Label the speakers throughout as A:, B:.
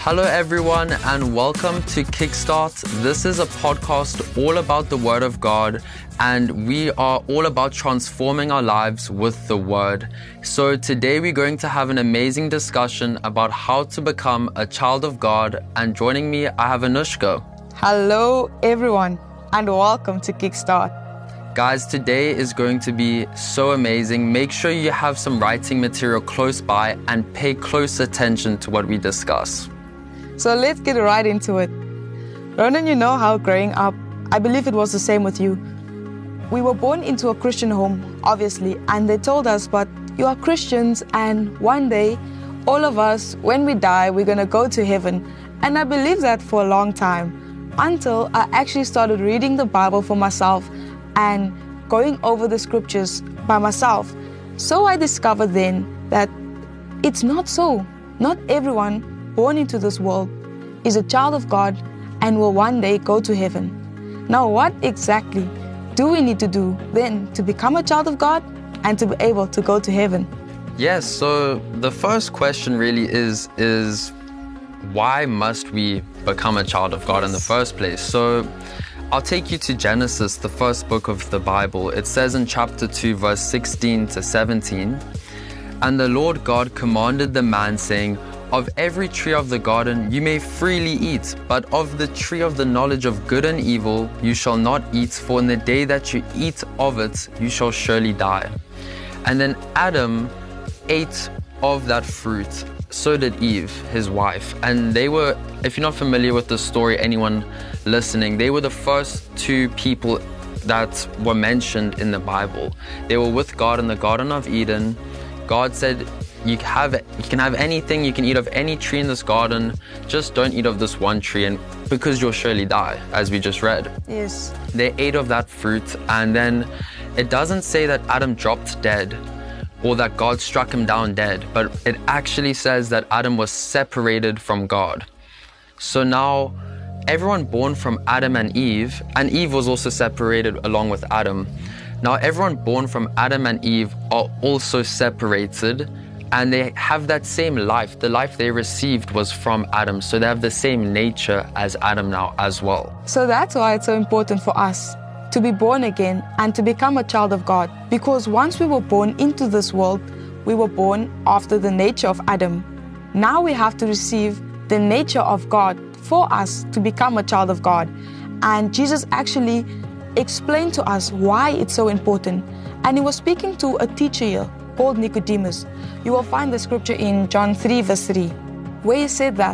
A: Hello everyone and welcome to Kickstart. This is a podcast all about the Word of God, and we are all about transforming our lives with the Word. So today we're going to have an amazing discussion about how to become a child of God, and joining me I have Anushka.
B: Hello everyone and welcome to Kickstart.
A: Guys, today is going to be so amazing. Make sure you have some writing material close by and pay close attention to what we discuss.
B: So let's get right into it. Ronan, you know how growing up, I believe it was the same with you. We were born into a Christian home, obviously, and they told us, but you are Christians and one day, all of us, when we die, we're going to go to heaven. And I believed that for a long time, until I actually started reading the Bible for myself and going over the scriptures by myself. So I discovered then that it's not so. Not everyone born into this world is a child of God and will one day go to heaven. Now, what exactly do we need to do then to become a child of God and to be able to go to heaven?
A: Yes, so the first question really is why must we become a child of God in the first place? So I'll take you to Genesis, the first book of the Bible. It says in chapter 2, verse 16 to 17, "And the Lord God commanded the man, saying, Of every tree of the garden you may freely eat, but of the tree of the knowledge of good and evil you shall not eat, for in the day that you eat of it you shall surely die." And then Adam ate of that fruit. So did Eve, his wife. And they were, if you're not familiar with the story, anyone listening, they were the first two people that were mentioned in the Bible. They were with God in the Garden of Eden. God said, you can have anything, you can eat of any tree in this garden, just don't eat of this one tree, and because you'll surely die, as we just read.
B: Yes.
A: They ate of that fruit, and then it doesn't say that Adam dropped dead or that God struck him down dead, but it actually says that Adam was separated from God. So now everyone born from Adam and Eve was also separated along with Adam. Now everyone born from Adam and Eve are also separated, and they have that same life. The life they received was from Adam, so they have the same nature as Adam now as well.
B: So that's why it's so important for us to be born again and to become a child of God. Because once we were born into this world, we were born after the nature of Adam. Now we have to receive the nature of God for us to become a child of God. And Jesus actually explained to us why it's so important. And he was speaking to a teacher here called Nicodemus. You will find the scripture in John 3 verse 3, where he said that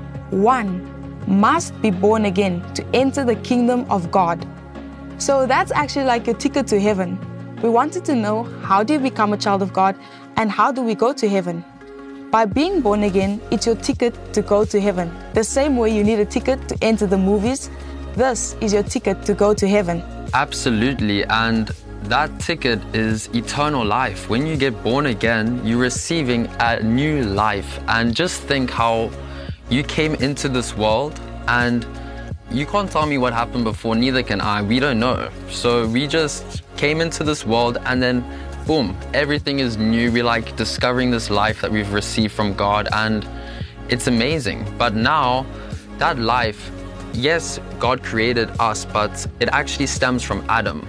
B: one must be born again to enter the kingdom of God. So that's actually like a ticket to heaven. We wanted to know, how do you become a child of God and how do we go to heaven? By being born again, it's your ticket to go to heaven. The same way you need a ticket to enter the movies, this is your ticket to go to heaven.
A: Absolutely, and that ticket is eternal life. When you get born again, you're receiving a new life. And just think how you came into this world, and you can't tell me what happened before, neither can I. We don't know. So we just came into this world, and then boom, everything is new. We're like discovering this life that we've received from God, and it's amazing. But now, that life, yes, God created us, but it actually stems from Adam.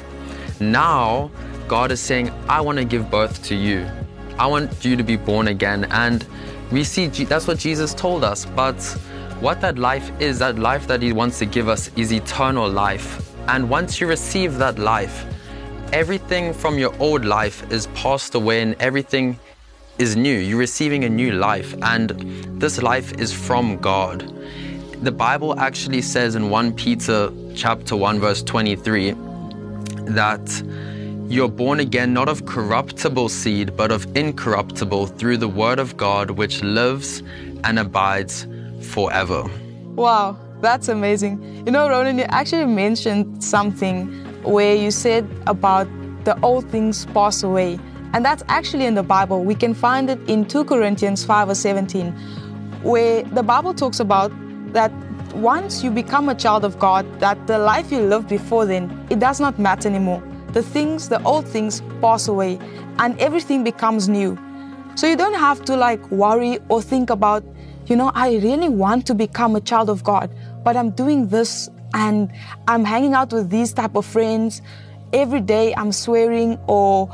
A: Now, God is saying, I want to give birth to you. I want you to be born again. And we see that's what Jesus told us. But what that life is, that life that he wants to give us is eternal life. And once you receive that life, everything from your old life is passed away and everything is new. You're receiving a new life, and this life is from God. The Bible actually says in 1 Peter chapter 1 verse 23 that you're born again not of corruptible seed but of incorruptible, through the word of God which lives and abides forever.
B: Wow, that's amazing. You know, Ronan, you actually mentioned something where you said about the old things pass away. And that's actually in the Bible. We can find it in 2 Corinthians 5 verse 17, where the Bible talks about that once you become a child of God, that the life you lived before then, it does not matter anymore. The old things pass away and everything becomes new. So you don't have to worry or think about I really want to become a child of God, but I'm doing this and I'm hanging out with these type of friends. Every day I'm swearing or,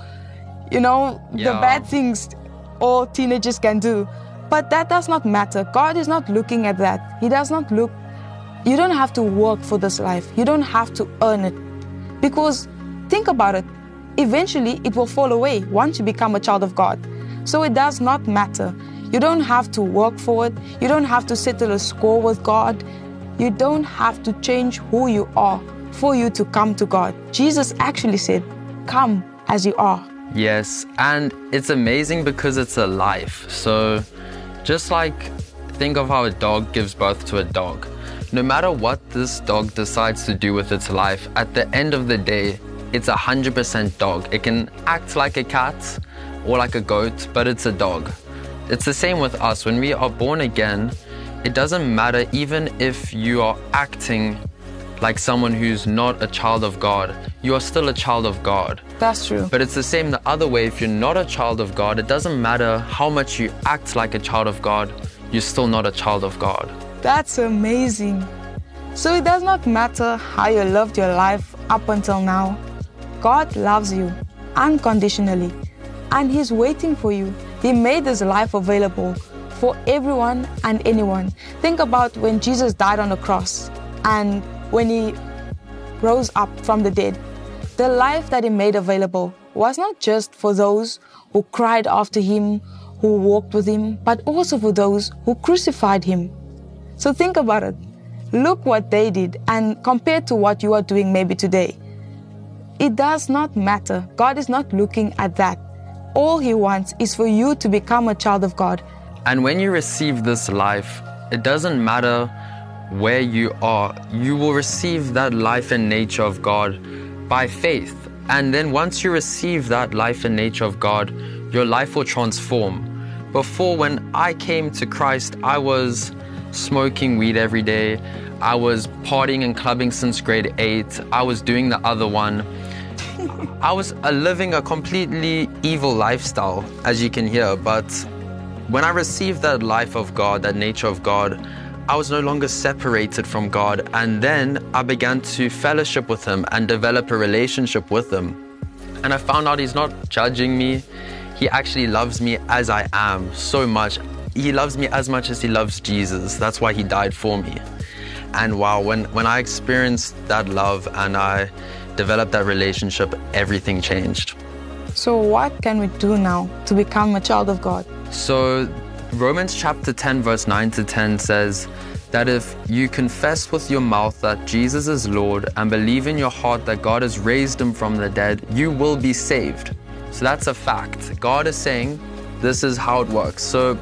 B: the bad things all teenagers can do. But that does not matter. God is not looking at that. He does not look. You don't have to work for this life. You don't have to earn it. Because think about it. Eventually, it will fall away once you become a child of God. So it does not matter. You don't have to work for it. You don't have to settle a score with God. You don't have to change who you are for you to come to God. Jesus actually said, come as you are.
A: Yes, and it's amazing because it's a life. So just like think of how a dog gives birth to a dog. No matter what this dog decides to do with its life, at the end of the day, it's 100% dog. It can act like a cat or like a goat, but it's a dog. It's the same with us. When we are born again, it doesn't matter even if you are acting like someone who's not a child of God. You are still a child of God.
B: That's true.
A: But it's the same the other way. If you're not a child of God, it doesn't matter how much you act like a child of God, you're still not a child of God.
B: That's amazing. So it does not matter how you lived your life up until now. God loves you unconditionally, and He's waiting for you. He made His life available for everyone and anyone. Think about when Jesus died on the cross and when He rose up from the dead. The life that He made available was not just for those who cried after Him, who walked with Him, but also for those who crucified Him. So think about it. Look what they did and compared to what you are doing maybe today. It does not matter. God is not looking at that. All He wants is for you to become a child of God.
A: And when you receive this life, it doesn't matter where you are. You will receive that life and nature of God by faith. And then once you receive that life and nature of God, your life will transform. Before, when I came to Christ, I was smoking weed every day. I was partying and clubbing since grade 8. I was doing the other one. I was living a completely evil lifestyle, as you can hear. But when I received that life of God, that nature of God, I was no longer separated from God. And then I began to fellowship with Him and develop a relationship with Him. And I found out He's not judging me. He actually loves me as I am so much. He loves me as much as He loves Jesus. That's why He died for me. And wow, when I experienced that love and I developed that relationship, everything changed.
B: So what can we do now to become a child of God?
A: So Romans chapter 10 verse 9 to 10 says that if you confess with your mouth that Jesus is Lord and believe in your heart that God has raised Him from the dead, you will be saved. So that's a fact. God is saying this is how it works. So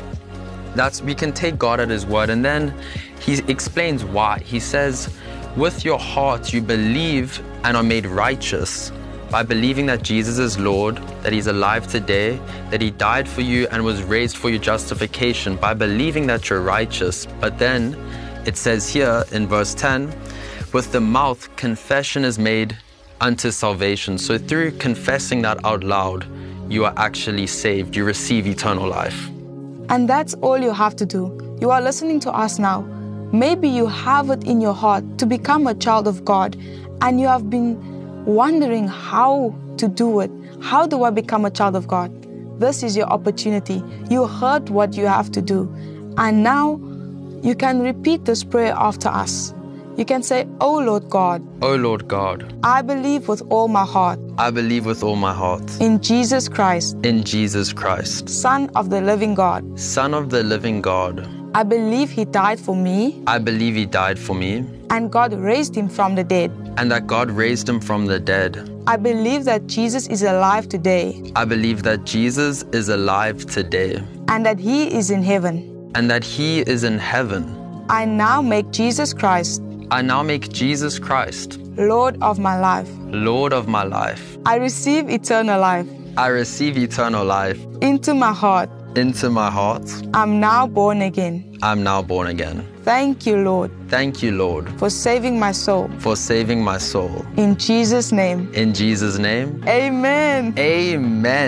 A: we can take God at His word, and then He explains why. He says, with your heart you believe and are made righteous by believing that Jesus is Lord, that He's alive today, that He died for you and was raised for your justification, by believing that you're righteous. But then it says here in verse 10, with the mouth confession is made unto salvation. So through confessing that out loud, you are actually saved. You receive eternal life.
B: And that's all you have to do. You are listening to us now. Maybe you have it in your heart to become a child of God, and you have been wondering how to do it. How do I become a child of God? This is your opportunity. You heard what you have to do. And now you can repeat this prayer after us. You can say, "Oh Lord God.
A: Oh Lord God.
B: I believe with all my heart.
A: I believe with all my heart.
B: In Jesus Christ.
A: In Jesus Christ.
B: Son of the living God.
A: Son of the living God.
B: I believe He died for me.
A: I believe He died for me.
B: And God raised Him from the dead.
A: And that God raised Him from the dead.
B: I believe that Jesus is alive today.
A: I believe that Jesus is alive today.
B: And that He is in heaven.
A: And that He is in heaven.
B: I now make Jesus Christ.
A: I now make Jesus Christ
B: Lord of my life.
A: Lord of my life.
B: I receive eternal life.
A: I receive eternal life
B: into my heart.
A: Into my heart.
B: I'm now born again.
A: I'm now born again.
B: Thank you, Lord.
A: Thank you, Lord.
B: For saving my soul.
A: For saving my soul.
B: In Jesus' name.
A: In Jesus' name.
B: Amen.
A: Amen.